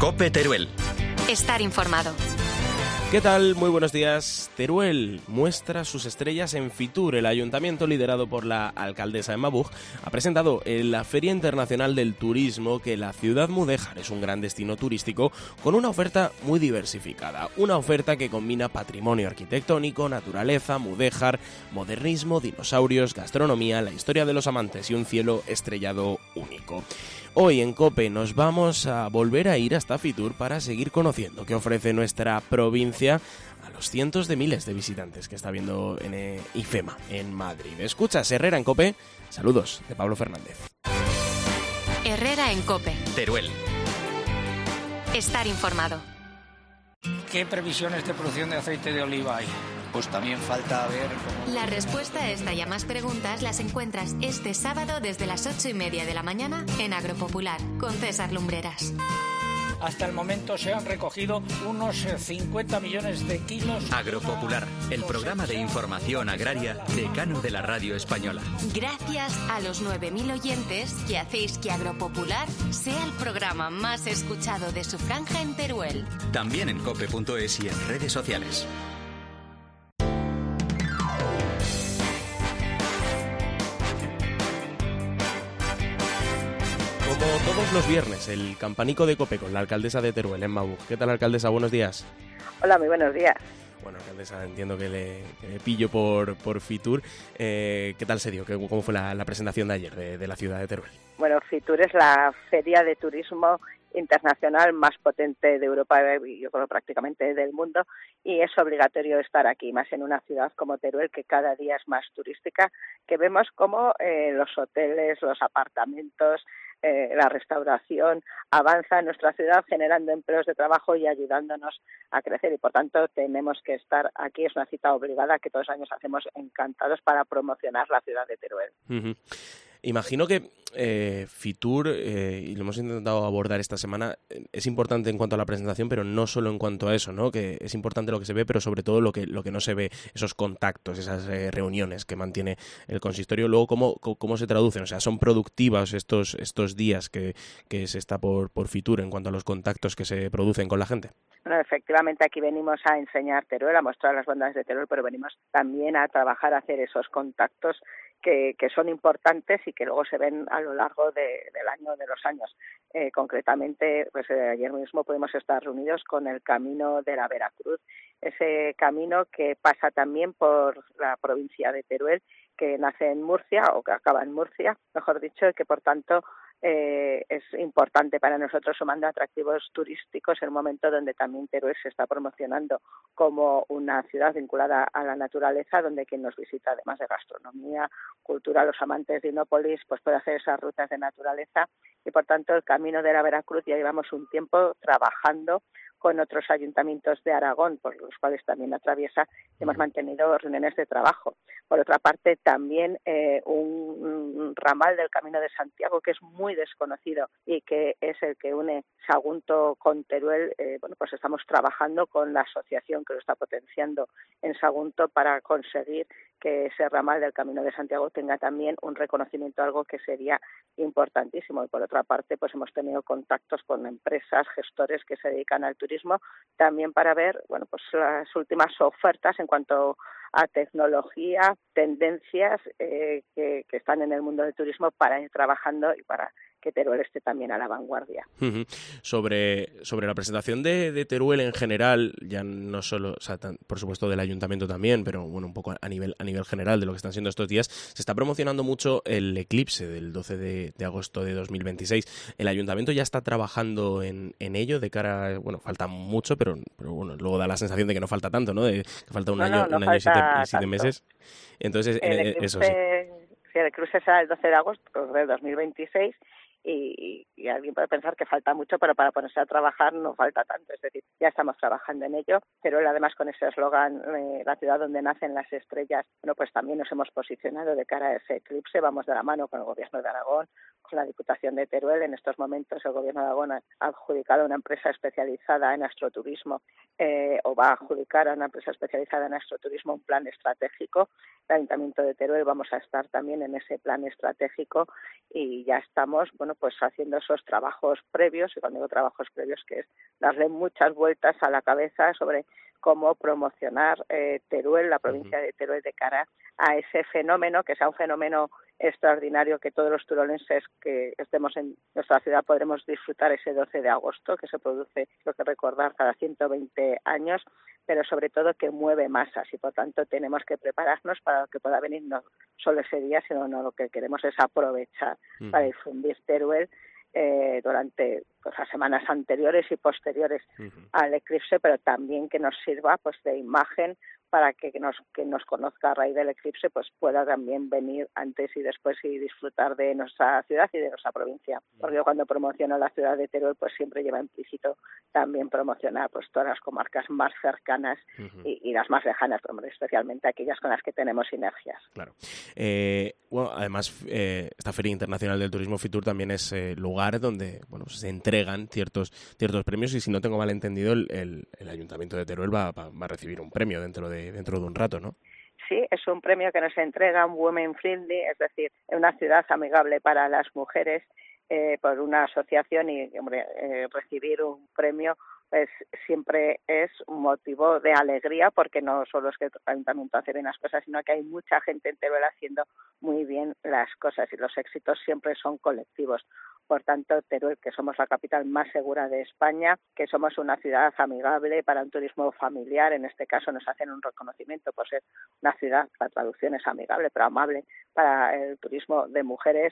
COPE Teruel. Estar informado. ¿Qué tal? Muy buenos días. Teruel muestra sus estrellas en Fitur. El ayuntamiento, liderado por la alcaldesa Emma Buch, ha presentado en la Feria Internacional del Turismo que la ciudad mudéjar es un gran destino turístico con una oferta muy diversificada. Una oferta que combina patrimonio arquitectónico, naturaleza, mudéjar, modernismo, dinosaurios, gastronomía, la historia de los amantes y un cielo estrellado único. Hoy en COPE nos vamos a volver a ir hasta Fitur para seguir conociendo qué ofrece nuestra provincia a los cientos de miles de visitantes que está viendo en IFEMA, en Madrid. Escuchas Herrera en COPE. Saludos de Pablo Fernández. Herrera en COPE. Teruel. Estar informado. ¿Qué previsiones de producción de aceite de oliva hay? Pues también falta ver cómo... La respuesta a esta y a más preguntas las encuentras este sábado desde las 8:30 de la mañana en Agropopular con César Lumbreras. Hasta el momento se han recogido unos 50 millones de kilos. Agropopular, el programa de información agraria decano de la radio española. Gracias a los 9.000 oyentes que hacéis que Agropopular sea el programa más escuchado de su franja en Teruel. También en cope.es y en redes sociales. Como todos los viernes, el campanico de COPE con la alcaldesa de Teruel, Emma Buch. ¿Qué tal, alcaldesa? Buenos días. Hola, muy buenos días. Bueno, alcaldesa, entiendo que le pillo por Fitur. ¿Qué tal se dio? ¿Cómo fue la presentación de ayer de la ciudad de Teruel? Bueno, Fitur es la feria de turismo internacional más potente de Europa y yo creo prácticamente del mundo, y es obligatorio estar aquí, más en una ciudad como Teruel que cada día es más turística, que vemos como los hoteles, los apartamentos, la restauración avanza en nuestra ciudad generando empleos de trabajo y ayudándonos a crecer, y por tanto tenemos que estar aquí. Es una cita obligada que todos los años hacemos encantados para promocionar la ciudad de Teruel. Uh-huh. Imagino que Fitur, y lo hemos intentado abordar esta semana, es importante en cuanto a la presentación, pero no solo en cuanto a eso, ¿no? Que es importante lo que se ve, pero sobre todo lo que no se ve, esos contactos, esas reuniones que mantiene el consistorio. Luego, ¿cómo se traducen? O sea, ¿son productivas estos días que se está por Fitur en cuanto a los contactos que se producen con la gente? Bueno, efectivamente aquí venimos a enseñar Teruel, a mostrar las bondades de Teruel, pero venimos también a trabajar, a hacer esos contactos que son importantes y que luego se ven a lo largo del año, de los años. Concretamente, pues ayer mismo pudimos estar reunidos con el Camino de la Veracruz, ese camino que pasa también por la provincia de Teruel, que nace en Murcia, o que acaba en Murcia, mejor dicho, y que por tanto es importante para nosotros, sumando atractivos turísticos en un momento donde también Teruel se está promocionando como una ciudad vinculada a la naturaleza, donde quien nos visita, además de gastronomía, cultura, los amantes de Inópolis, pues puede hacer esas rutas de naturaleza, y por tanto el Camino de la Veracruz ya llevamos un tiempo trabajando con otros ayuntamientos de Aragón, por los cuales también atraviesa, hemos mantenido reuniones de trabajo. Por otra parte, también un ramal del Camino de Santiago que es muy desconocido y que es el que une Sagunto con Teruel. Pues estamos trabajando con la asociación que lo está potenciando en Sagunto para conseguir que ese ramal del Camino de Santiago tenga también un reconocimiento, algo que sería importantísimo. Y por otra parte, pues hemos tenido contactos con empresas, gestores que se dedican al turismo, también para ver, pues las últimas ofertas en cuanto a tecnología, tendencias que están en el mundo del turismo para ir trabajando y para que Teruel esté también a la vanguardia. Uh-huh. Sobre la presentación de Teruel en general, ya no solo, o sea, por supuesto del ayuntamiento también, pero un poco a nivel general de lo que están siendo estos días, se está promocionando mucho el eclipse del 12 de agosto de 2026. El ayuntamiento ya está trabajando en ello de cara, falta mucho, pero luego da la sensación de que no falta tanto, ¿no? De que falta un año y 7 meses. Entonces, eso sí. Sí, el eclipse será el 12 de agosto de 2026. Y alguien puede pensar que falta mucho, pero para ponerse a trabajar no falta tanto, es decir, ya estamos trabajando en ello, pero además con ese eslogan, la ciudad donde nacen las estrellas, pues también nos hemos posicionado de cara a ese eclipse, vamos de la mano con el Gobierno de Aragón, con la Diputación de Teruel. En estos momentos el Gobierno de Aragón ha adjudicado a una empresa especializada en astroturismo, o va a adjudicar a una empresa especializada en astroturismo un plan estratégico. El Ayuntamiento de Teruel vamos a estar también en ese plan estratégico y ya estamos, pues haciendo esos trabajos previos, y cuando digo trabajos previos, que es darle muchas vueltas a la cabeza sobre cómo promocionar Teruel, la provincia de Teruel, de cara a ese fenómeno, que sea un fenómeno extraordinario que todos los turolenses que estemos en nuestra ciudad podremos disfrutar ese 12 de agosto, que se produce, creo que recordar, cada 120 años, pero sobre todo que mueve masas y por tanto tenemos que prepararnos para lo que pueda venir no solo ese día, sino lo que queremos es aprovechar para difundir Teruel durante las semanas anteriores y posteriores al eclipse, pero también que nos sirva pues de imagen para que nos conozca a raíz del eclipse, pues pueda también venir antes y después y disfrutar de nuestra ciudad y de nuestra provincia. Porque yo cuando promociono la ciudad de Teruel, pues siempre lleva implícito también promocionar pues todas las comarcas más cercanas y las más lejanas, especialmente aquellas con las que tenemos sinergias. Claro. Bueno, además, esta Feria Internacional del Turismo Fitur también es lugar donde se entregan ciertos premios, y si no tengo mal entendido, el Ayuntamiento de Teruel va a recibir un premio dentro de un rato, ¿no? Sí, es un premio que nos entrega Women Friendly, es decir, una ciudad amigable para las mujeres, por una asociación, y recibir un premio pues siempre es un motivo de alegría, porque no solo es que el Ayuntamiento hace bien las cosas, sino que hay mucha gente en Teruel haciendo muy bien las cosas, y los éxitos siempre son colectivos. Por tanto, Teruel, que somos la capital más segura de España, que somos una ciudad amigable para un turismo familiar, en este caso nos hacen un reconocimiento por ser una ciudad, la traducción es amigable, pero amable para el turismo de mujeres.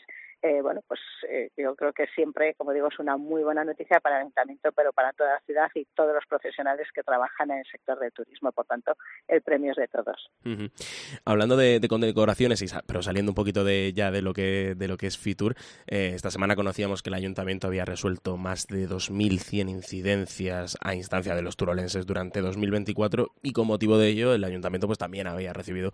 Yo creo que siempre, como digo, es una muy buena noticia para el Ayuntamiento, pero para toda la ciudad y todos los profesionales que trabajan en el sector del turismo. Por tanto, el premio es de todos. Hablando de condecoraciones, pero saliendo un poquito de lo que es Fitur, esta semana conocíamos que el Ayuntamiento había resuelto más de 2.100 incidencias a instancia de los turolenses durante 2024, y con motivo de ello el Ayuntamiento pues también ha recibido,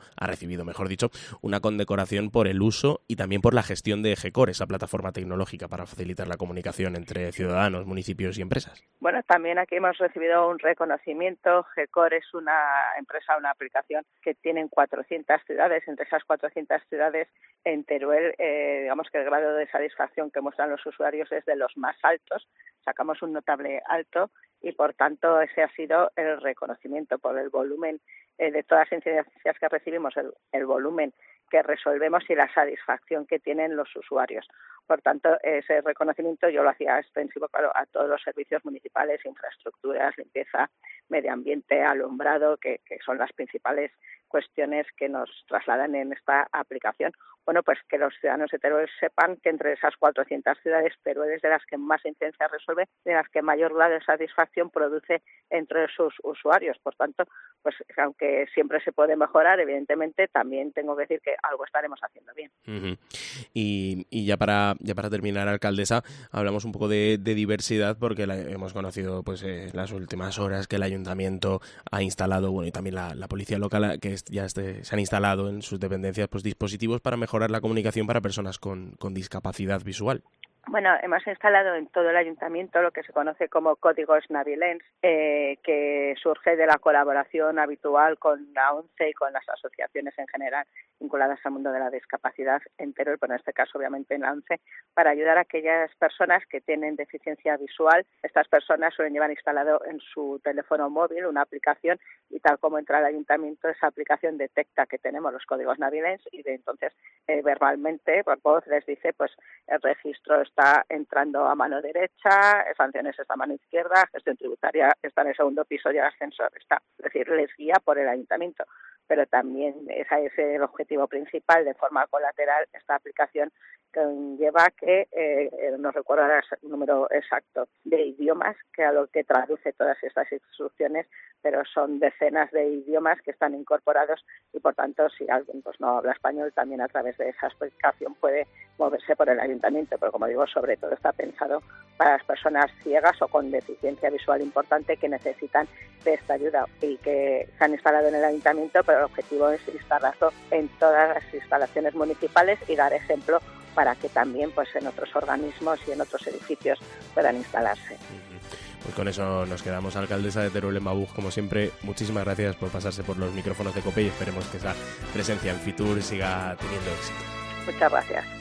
una condecoración por el uso y también por la gestión de GECOR, esa plataforma tecnológica para facilitar la comunicación entre ciudadanos, municipios y empresas. Bueno, también aquí hemos recibido un reconocimiento. GECOR es una empresa, una aplicación que tienen 400 ciudades. Entre esas 400 ciudades, en Teruel, digamos que el grado de satisfacción que muestran los usuarios es de los más altos. Sacamos un notable alto y, por tanto, ese ha sido el reconocimiento por el volumen de todas las incidencias que recibimos, el volumen que resolvemos y la satisfacción que tienen los usuarios. Por tanto, ese reconocimiento yo lo hacía extensivo, claro, a todos los servicios municipales, infraestructuras, limpieza, medio ambiente, alumbrado, que son las principales cuestiones que nos trasladan en esta aplicación. Bueno, pues que los ciudadanos de Teruel sepan que entre esas 400 ciudades, Teruel es de las que más incidencias resuelve, de las que mayor grado de satisfacción produce entre sus usuarios. Por tanto, pues aunque siempre se puede mejorar, evidentemente, también tengo que decir que algo estaremos haciendo bien. Y ya para terminar, alcaldesa, hablamos un poco de diversidad, porque hemos conocido pues las últimas horas que el Ayuntamiento ha instalado, y también la policía local, que se han instalado en sus dependencias pues dispositivos para mejorar la comunicación para personas con discapacidad visual. Bueno, hemos instalado en todo el Ayuntamiento lo que se conoce como códigos Navilens, que surge de la colaboración habitual con la ONCE y con las asociaciones en general vinculadas al mundo de la discapacidad en Teruel, pero en este caso obviamente en la ONCE, para ayudar a aquellas personas que tienen deficiencia visual. Estas personas suelen llevar instalado en su teléfono móvil una aplicación, y tal como entra al Ayuntamiento, esa aplicación detecta que tenemos los códigos Navilens, y entonces verbalmente, por voz, les dice pues el registro está entrando a mano derecha, sanciones está a mano izquierda, gestión tributaria está en el segundo piso y el ascensor está. Es decir, les guía por el Ayuntamiento. Pero también ese es el objetivo principal. De forma colateral, esta aplicación conlleva que, no recuerdo ahora el número exacto de idiomas, que a lo que traduce todas estas instrucciones, pero son decenas de idiomas que están incorporados, y por tanto, si alguien pues no habla español, también a través de esa aplicación puede moverse por el Ayuntamiento. Pero como digo, sobre todo está pensado para las personas ciegas o con deficiencia visual importante que necesitan de esta ayuda, y que se han instalado en el Ayuntamiento, pero el objetivo es instalarlo en todas las instalaciones municipales y dar ejemplo para que también pues en otros organismos y en otros edificios puedan instalarse. Pues con eso nos quedamos. Alcaldesa de Teruel en Mabuj, como siempre, muchísimas gracias por pasarse por los micrófonos de COPE, y esperemos que esa presencia en Fitur siga teniendo éxito. Muchas gracias.